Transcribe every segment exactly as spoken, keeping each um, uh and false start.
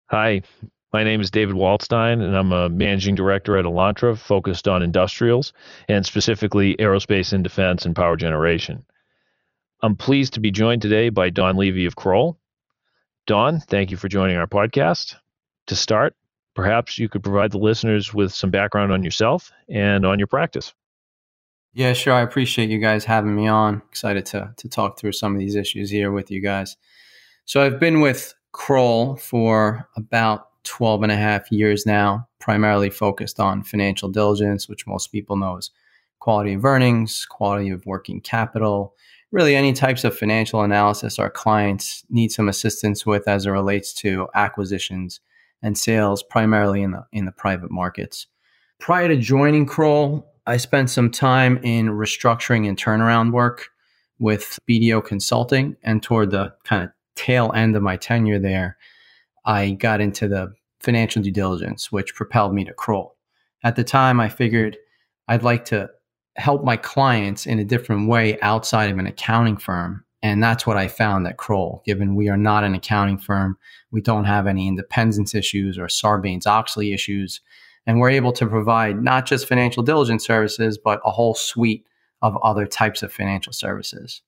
Hi, my name is David Waldstein, and I'm a managing director at Elantra, focused on industrials and specifically aerospace and defense and power generation. I'm pleased to be joined today by Don Levy of Kroll. Don, thank you for joining our podcast. To start, perhaps you could provide the listeners with some background on yourself and on your practice. Yeah, sure. I appreciate you guys having me on. Excited to to talk through some of these issues here with you guys. So I've been with Kroll for about twelve and a half years now, primarily focused on financial diligence, which most people know as quality of earnings, quality of working capital, really any types of financial analysis our clients need some assistance with as it relates to acquisitions and sales, primarily in the in the private markets. Prior to joining Kroll, I spent some time in restructuring and turnaround work with B D O Consulting. And toward the kind of tail end of my tenure there, I got into the financial due diligence, which propelled me to Kroll. At the time, I figured I'd like to help my clients in a different way outside of an accounting firm. And that's what I found at Kroll. Given we are not an accounting firm, we don't have any independence issues or Sarbanes-Oxley issues. And we're able to provide not just financial diligence services, but a whole suite of other types of financial services.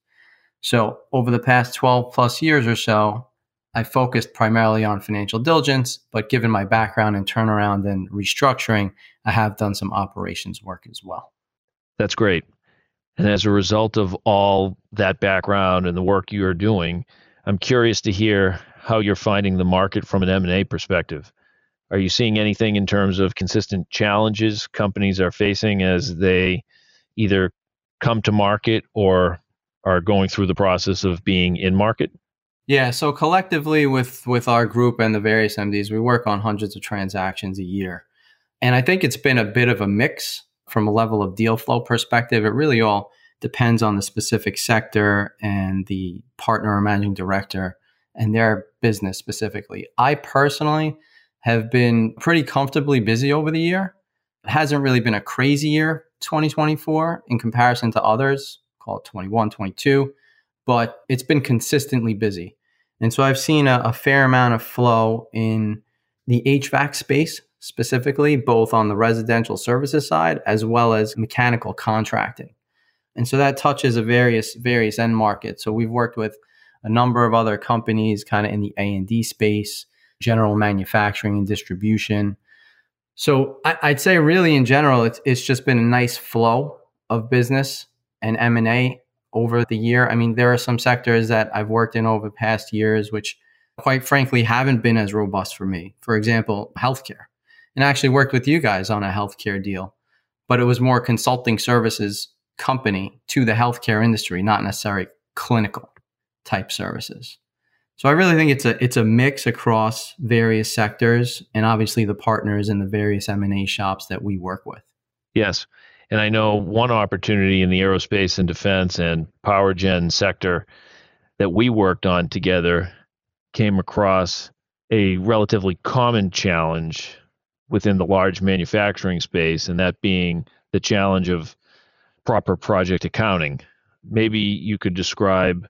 So over the past twelve plus years or so, I focused primarily on financial diligence, but given my background in turnaround and restructuring, I have done some operations work as well. That's great. And as a result of all that background and the work you are doing, I'm curious to hear how you're finding the market from an M and A perspective. Are you seeing anything in terms of consistent challenges companies are facing as they either come to market or are going through the process of being in market? Yeah, so collectively with with our group and the various M Ds, we work on hundreds of transactions a year. And I think it's been a bit of a mix from a level of deal flow perspective. It really all depends on the specific sector and the partner or managing director and their business specifically. I personally have been pretty comfortably busy over the year. It hasn't really been a crazy year, twenty twenty-four, in comparison to others, call it twenty-one, twenty-two, but it's been consistently busy. And so I've seen a, a fair amount of flow in the H V A C space, specifically, both on the residential services side as well as mechanical contracting. And so that touches a various, various end markets. So we've worked with a number of other companies kind of in the A and D space, general manufacturing and distribution. So I, I'd say really in general, it's, it's just been a nice flow of business and M and A over the year. I mean, there are some sectors that I've worked in over past years, which quite frankly haven't been as robust for me. For example, healthcare. And I actually worked with you guys on a healthcare deal, but it was more consulting services company to the healthcare industry, not necessarily clinical type services. So I really think it's a it's a mix across various sectors and obviously the partners and the various M and A shops that we work with. Yes. And I know one opportunity in the aerospace and defense and power gen sector that we worked on together came across a relatively common challenge within the large manufacturing space, and that being the challenge of proper project accounting. Maybe you could describe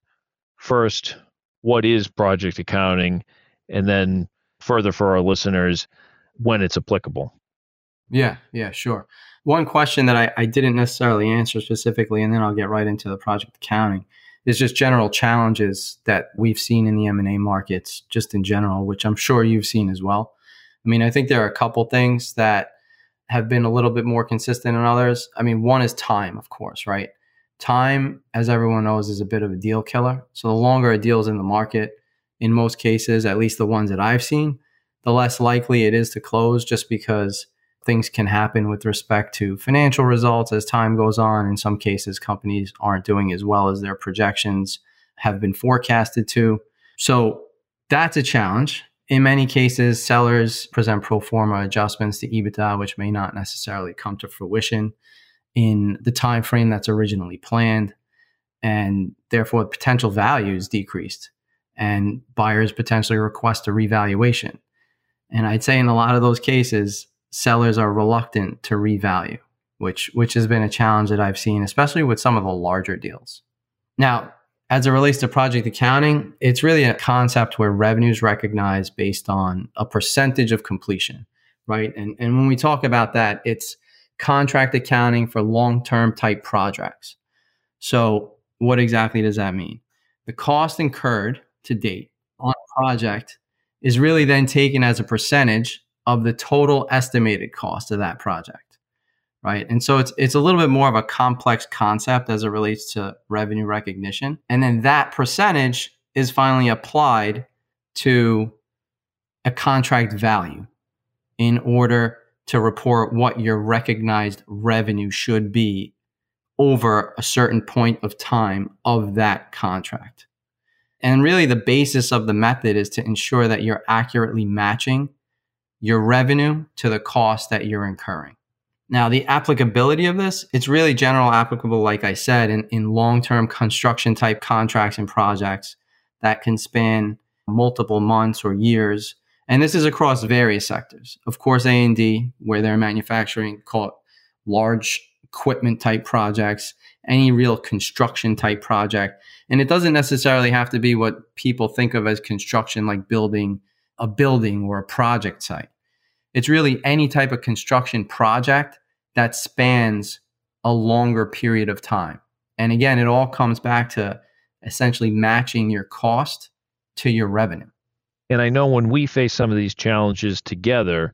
first what is project accounting, and then further for our listeners, when it's applicable. Yeah, yeah, sure. One question that I, I didn't necessarily answer specifically, and then I'll get right into the project accounting, is just general challenges that we've seen in the M and A markets just in general, which I'm sure you've seen as well. I mean, I think there are a couple things that have been a little bit more consistent than others. I mean, one is time, of course, right? Time, as everyone knows, is a bit of a deal killer. So the longer a deal is in the market, in most cases, at least the ones that I've seen, the less likely it is to close just because things can happen with respect to financial results as time goes on. In some cases, companies aren't doing as well as their projections have been forecasted to. So that's a challenge. In many cases, sellers present pro forma adjustments to EBITDA, which may not necessarily come to fruition in the time frame that's originally planned, and therefore potential value is decreased, and buyers potentially request a revaluation. And I'd say in a lot of those cases, sellers are reluctant to revalue, which which has been a challenge that I've seen, especially with some of the larger deals. Now, As it relates to project accounting, it's really a concept where revenue is recognized based on a percentage of completion, right? And, and when we talk about that, it's contract accounting for long-term type projects. So what exactly does that mean? The cost incurred to date on a project is really then taken as a percentage of the total estimated cost of that project, right? And so it's it's a little bit more of a complex concept as it relates to revenue recognition. And then that percentage is finally applied to a contract value in order to report what your recognized revenue should be over a certain point of time of that contract. And really the basis of the method is to ensure that you're accurately matching your revenue to the cost that you're incurring. Now, the applicability of this, it's really general applicable, like I said, in, in long-term construction type contracts and projects that can span multiple months or years. And this is across various sectors. Of course, A and D, where they're manufacturing, call it large equipment type projects, any real construction type project. And it doesn't necessarily have to be what people think of as construction, like building a building or a project site. It's really any type of construction project that spans a longer period of time. And again, it all comes back to essentially matching your cost to your revenue. And I know when we face some of these challenges together,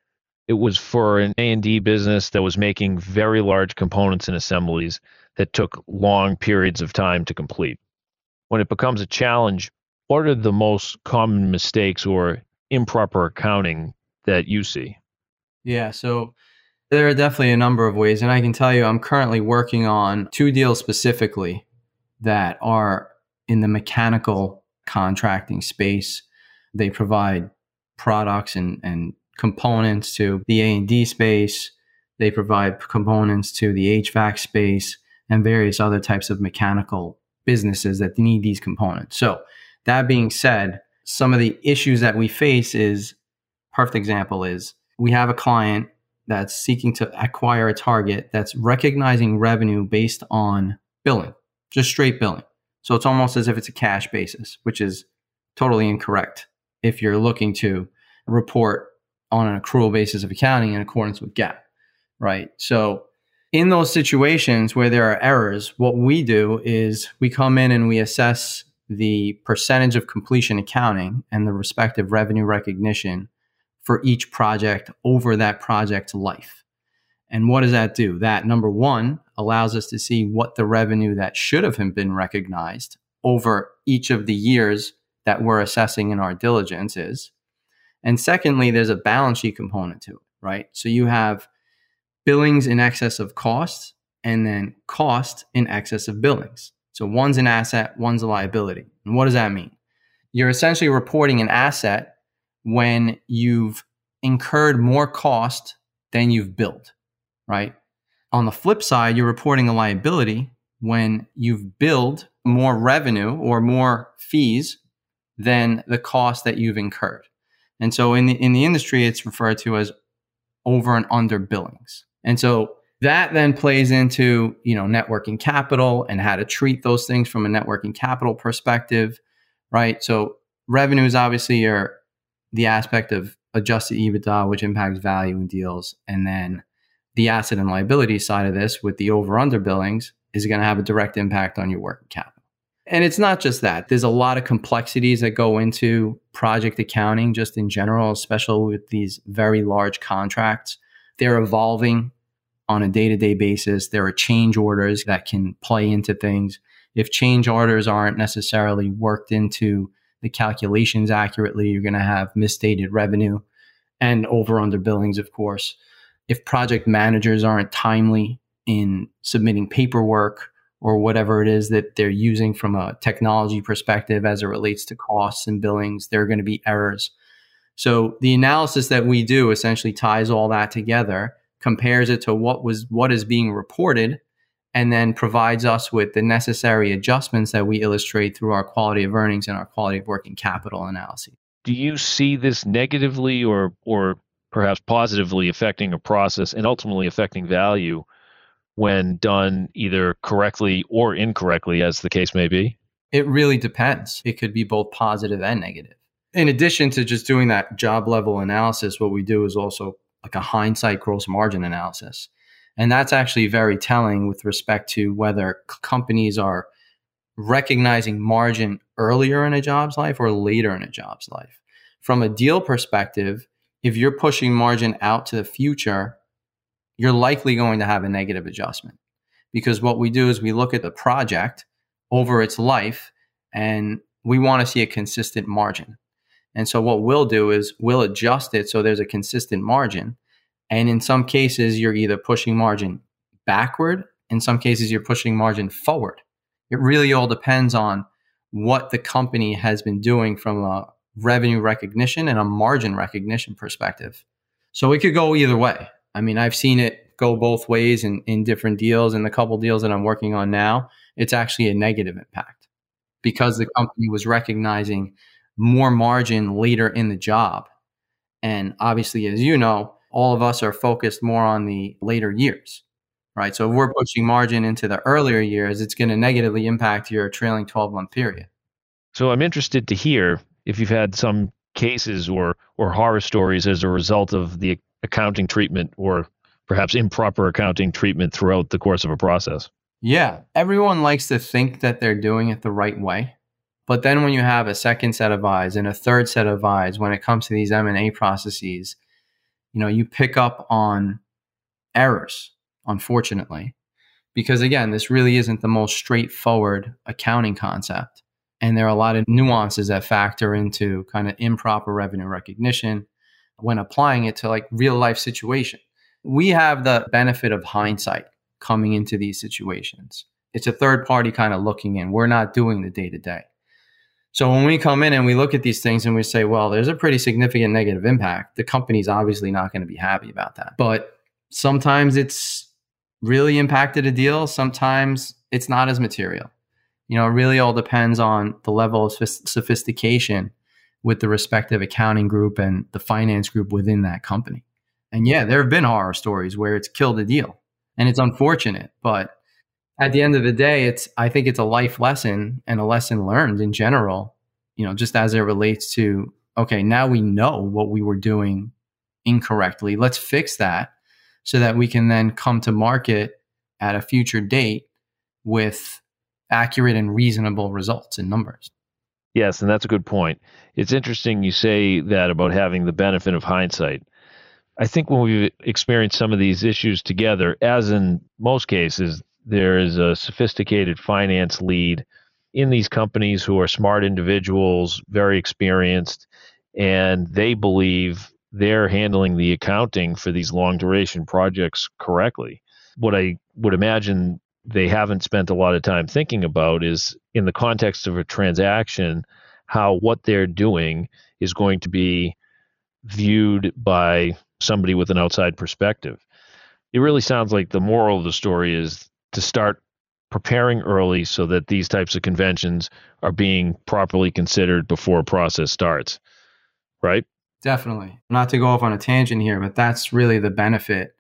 it was for an A and D business that was making very large components and assemblies that took long periods of time to complete. When it becomes a challenge, what are the most common mistakes or improper accounting that you see? Yeah, so there are definitely a number of ways. And I can tell you, I'm currently working on two deals specifically that are in the mechanical contracting space. They provide products and, and components to the A and D space. They provide components to the H V A C space and various other types of mechanical businesses that need these components. So that being said, some of the issues that we face is, perfect example is, we have a client that's seeking to acquire a target that's recognizing revenue based on billing, just straight billing. So it's almost as if it's a cash basis, which is totally incorrect if you're looking to report on an accrual basis of accounting in accordance with GAAP, right? So in those situations where there are errors, what we do is we come in and we assess the percentage of completion accounting and the respective revenue recognition for each project over that project's life. And what does that do? That, number one, allows us to see what the revenue that should have been recognized over each of the years that we're assessing in our diligence is. And secondly, there's a balance sheet component to it, right? So you have billings in excess of costs and then cost in excess of billings. So one's an asset, one's a liability. And what does that mean? You're essentially reporting an asset when you've incurred more cost than you've billed, right? On the flip side, you're reporting a liability when you've billed more revenue or more fees than the cost that you've incurred. And so in the in the industry, it's referred to as over and under billings. And so that then plays into, you know, net working capital and how to treat those things from a net working capital perspective, right? So revenue is obviously your the aspect of adjusted EBITDA, which impacts value in deals. And then the asset and liability side of this with the over under billings is going to have a direct impact on your working capital. And it's not just that. There's a lot of complexities that go into project accounting just in general, especially with these very large contracts. They're evolving on a day-to-day basis. There are change orders that can play into things. If change orders aren't necessarily worked into the calculations accurately, you're going to have misstated revenue and over under billings, of course. If project managers aren't timely in submitting paperwork or whatever it is that they're using from a technology perspective as it relates to costs and billings, there are going to be errors. So the analysis that we do essentially ties all that together, compares it to what was what is being reported, and then provides us with the necessary adjustments that we illustrate through our quality of earnings and our quality of working capital analysis. Do you see this negatively or or perhaps positively affecting a process and ultimately affecting value when done either correctly or incorrectly, as the case may be? It really depends. It could be both positive and negative. In addition to just doing that job level analysis, what we do is also like a hindsight gross margin analysis. And that's actually very telling with respect to whether c- companies are recognizing margin earlier in a job's life or later in a job's life. From a deal perspective, if you're pushing margin out to the future, you're likely going to have a negative adjustment. Because what we do is we look at the project over its life and we want to see a consistent margin. And so what we'll do is we'll adjust it so there's a consistent margin. And in some cases, you're either pushing margin backward. In some cases, you're pushing margin forward. It really all depends on what the company has been doing from a revenue recognition and a margin recognition perspective. So it could go either way. I mean, I've seen it go both ways in, in different deals. And the couple deals that I'm working on now, it's actually a negative impact because the company was recognizing more margin later in the job. And obviously, as you know, all of us are focused more on the later years, right? So if we're pushing margin into the earlier years, it's going to negatively impact your trailing twelve-month period. So I'm interested to hear if you've had some cases or or horror stories as a result of the accounting treatment or perhaps improper accounting treatment throughout the course of a process. Yeah, everyone likes to think that they're doing it the right way. But then when you have a second set of eyes and a third set of eyes when it comes to these M and A processes, you know, you pick up on errors, unfortunately, because again, this really isn't the most straightforward accounting concept. And there are a lot of nuances that factor into kind of improper revenue recognition when applying it to like real life situation. We have the benefit of hindsight coming into these situations. It's a third party kind of looking in. We're not doing the day to day. So when we come in and we look at these things and we say, well, there's a pretty significant negative impact, the company's obviously not going to be happy about that. But sometimes it's really impacted a deal. Sometimes it's not as material. You know, it really all depends on the level of sophistication with the respective accounting group and the finance group within that company. And yeah, there have been horror stories where it's killed a deal. And it's unfortunate, but at the end of the day, it's I think it's a life lesson and a lesson learned in general, you know, just as it relates to, okay, now we know what we were doing incorrectly. Let's fix that so that we can then come to market at a future date with accurate and reasonable results and numbers. Yes, and that's a good point. It's interesting you say that about having the benefit of hindsight. I think when we've experienced some of these issues together, as in most cases, there is a sophisticated finance lead in these companies who are smart individuals, very experienced, and they believe they're handling the accounting for these long duration projects correctly. What I would imagine they haven't spent a lot of time thinking about is in the context of a transaction, how what they're doing is going to be viewed by somebody with an outside perspective. It really sounds like the moral of the story is to start preparing early so that these types of conventions are being properly considered before a process starts, right? Definitely. Not to go off on a tangent here, but that's really the benefit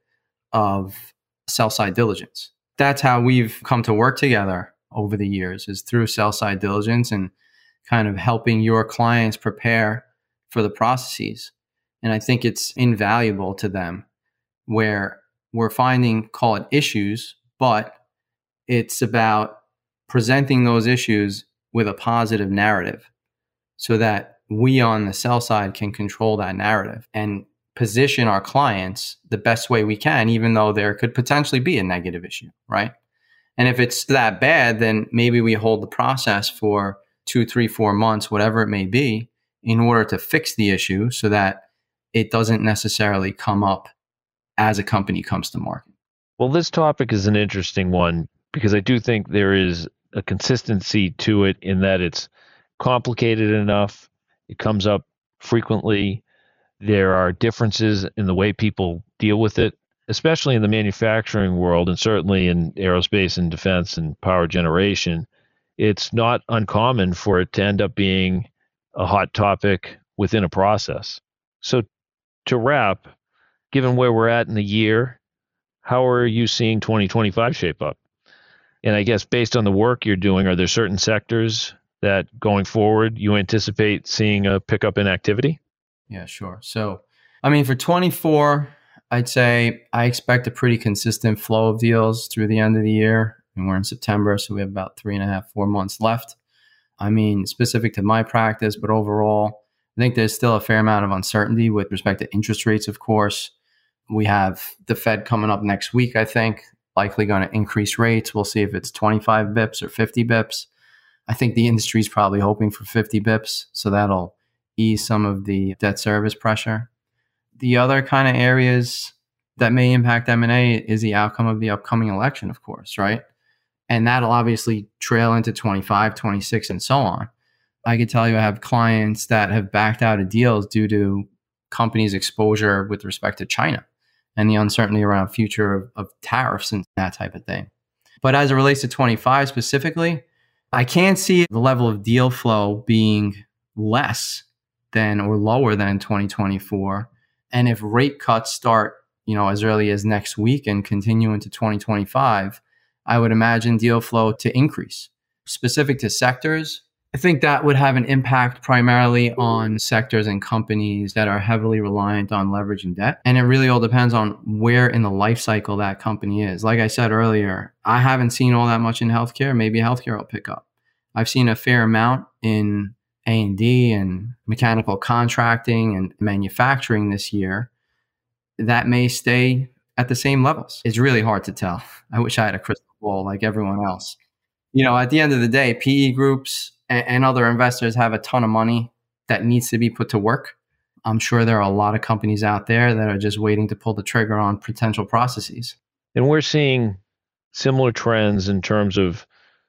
of sell-side diligence. That's how we've come to work together over the years, is through sell-side diligence and kind of helping your clients prepare for the processes. And I think it's invaluable to them where we're finding, call it issues, but it's about presenting those issues with a positive narrative so that we on the sell side can control that narrative and position our clients the best way we can, even though there could potentially be a negative issue, right? And if it's that bad, then maybe we hold the process for two, three, four months, whatever it may be, in order to fix the issue so that it doesn't necessarily come up as a company comes to market. Well, this topic is an interesting one because I do think there is a consistency to it in that it's complicated enough. It comes up frequently. There are differences in the way people deal with it, especially in the manufacturing world and certainly in aerospace and defense and power generation. It's not uncommon for it to end up being a hot topic within a process. So to wrap, given where we're at in the year, how are you seeing twenty twenty-five shape up? And I guess based on the work you're doing, are there certain sectors that going forward, you anticipate seeing a pickup in activity? Yeah, sure. So, I mean, for twenty-four, I'd say I expect a pretty consistent flow of deals through the end of the year. And we're in September, so we have about three and a half, four months left. I mean, specific to my practice, but overall, I think there's still a fair amount of uncertainty with respect to interest rates, of course. We have the Fed coming up next week, I think, likely going to increase rates. We'll see if it's twenty-five bips or fifty bips. I think the industry is probably hoping for fifty bips, so that'll ease some of the debt service pressure. The other kind of areas that may impact M and A is the outcome of the upcoming election, of course, right? And that'll obviously trail into twenty-five, twenty-six, and so on. I can tell you I have clients that have backed out of deals due to companies' exposure with respect to China and the uncertainty around future of, of tariffs and that type of thing. But as it relates to twenty-five specifically, I can't see the level of deal flow being less than or lower than twenty twenty-four. And if rate cuts start, you know, as early as next week and continue into twenty twenty-five, I would imagine deal flow to increase. Specific to sectors, I think that would have an impact primarily on sectors and companies that are heavily reliant on leverage and debt. And it really all depends on where in the life cycle that company is. Like I said earlier, I haven't seen all that much in healthcare. Maybe healthcare will pick up. I've seen a fair amount in A and D and mechanical contracting and manufacturing this year. That may stay at the same levels. It's really hard to tell. I wish I had a crystal ball like everyone else. You know, at the end of the day, P E groups and, and other investors have a ton of money that needs to be put to work. I'm sure there are a lot of companies out there that are just waiting to pull the trigger on potential processes. And we're seeing similar trends in terms of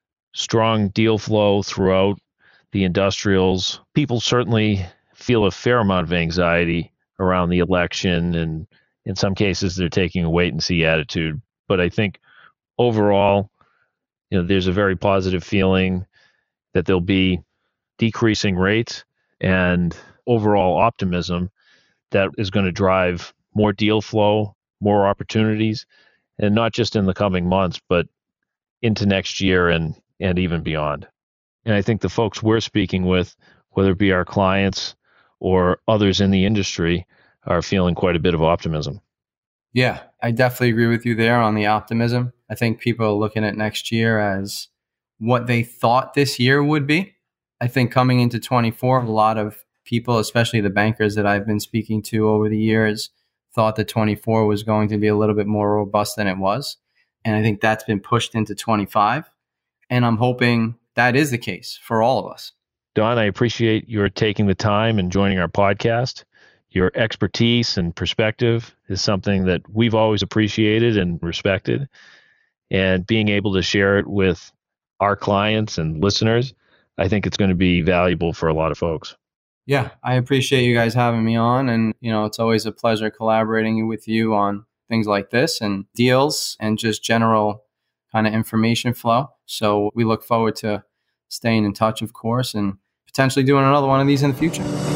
strong deal flow throughout the industrials. People certainly feel a fair amount of anxiety around the election, and in some cases they're taking a wait and see attitude. But I think overall, you know, there's a very positive feeling that there'll be decreasing rates and overall optimism that is going to drive more deal flow, more opportunities, and not just in the coming months, but into next year and and even beyond. And I think the folks we're speaking with, whether it be our clients or others in the industry, are feeling quite a bit of optimism. Yeah, I definitely agree with you there on the optimism. I think people are looking at next year as what they thought this year would be. I think coming into twenty-four, a lot of people, especially the bankers that I've been speaking to over the years, thought that twenty-four was going to be a little bit more robust than it was. And I think that's been pushed into twenty-five. And I'm hoping that is the case for all of us. Don, I appreciate your taking the time and joining our podcast. Your expertise and perspective is something that we've always appreciated and respected. And being able to share it with our clients and listeners, I think it's going to be valuable for a lot of folks. Yeah, I appreciate you guys having me on. And, you know, it's always a pleasure collaborating with you on things like this and deals and just general kind of information flow. So we look forward to staying in touch, of course, and potentially doing another one of these in the future.